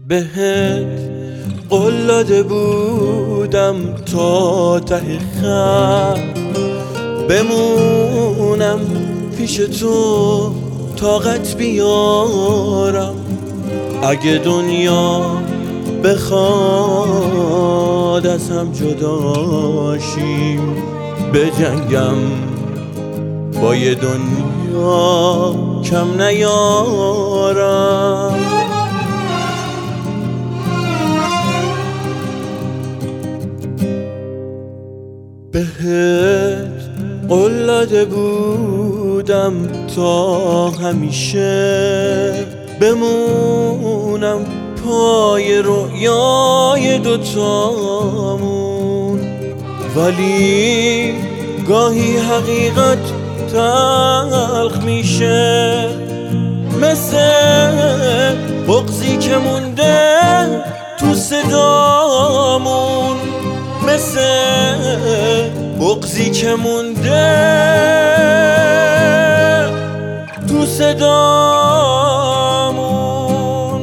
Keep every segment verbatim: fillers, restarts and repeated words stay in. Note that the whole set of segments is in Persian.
بهت قول داده بودم تا ته خط بمونم پیش تو طاقت بیارم. اگه دنیا بخواد از هم جداشیم بجنگم با یه دنیا کم نیارم. بهت قول داده بودم تا همیشه بمونم پای رویای دوتامون، ولی گاهی حقیقت تلخ میشه، مثل بغضی که مونده تو صدامون، مثل بغضی که مونده تو صدامون.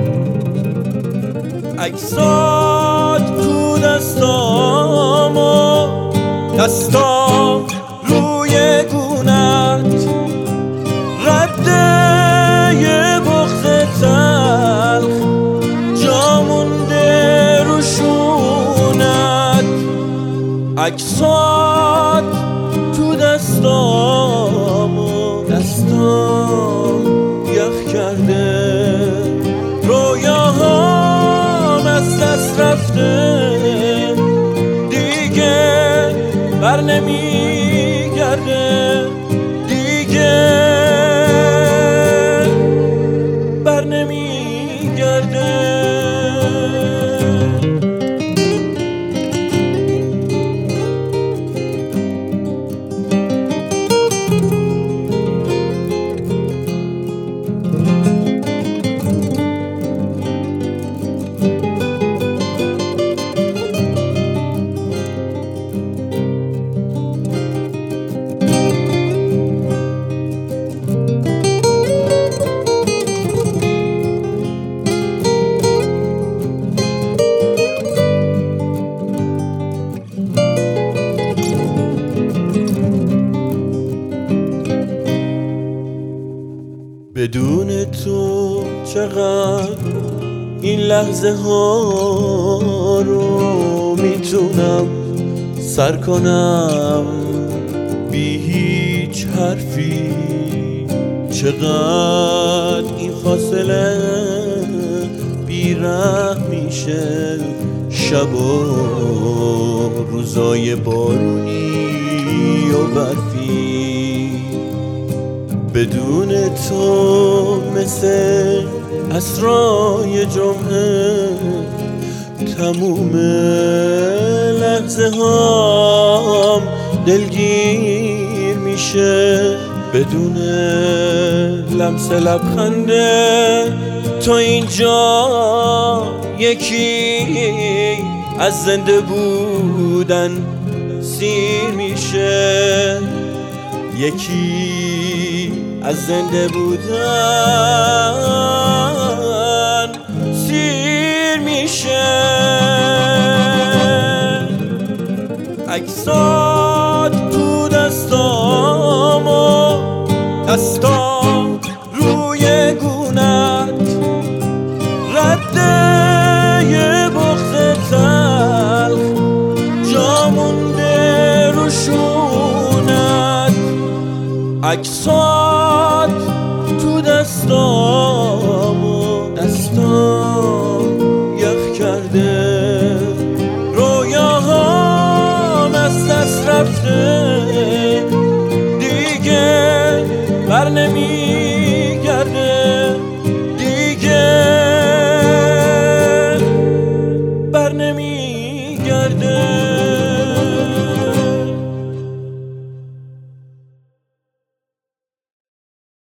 عکسات تو دستامو، دستام روی گونت، رده یه بغض تلخ جا مونده رو شونت. عکسات تو دستامو، دستام یخ کرده، رویاهام از دست رفته، دیگه بر نمیگرده، دیگه بر نمیگرده. بدون تو چقدر این لحظه ها رو میتونم سر کنم بی هیچ حرفی، چقدر این فاصله بی‌رحم میشه، شب و روزای بارونی و برفی. بدون تو مثل عصرهای جمعه تموم لحظه هام دلگیر میشه، بدون لمس لبخنده تو اینجا یکی از زنده بودن سیر میشه، یکی از زنده بودن سیر میشه. عکسات تو دستامو، دستام روی گونت، رده یه بغض تلخ جا مونده رو شونت. عکسات تو دستامو، دستام یخ کرده، رویاهام از دست رفته، دیگه بر نمی